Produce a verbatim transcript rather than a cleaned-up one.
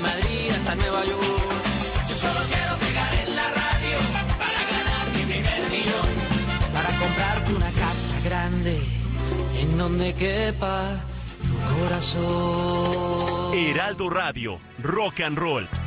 Madrid hasta Nueva York. Yo solo quiero pegar en la radio para ganar mi primer millón, para comprarte una casa grande en donde quepa tu corazón. Heraldo Radio, rock and roll.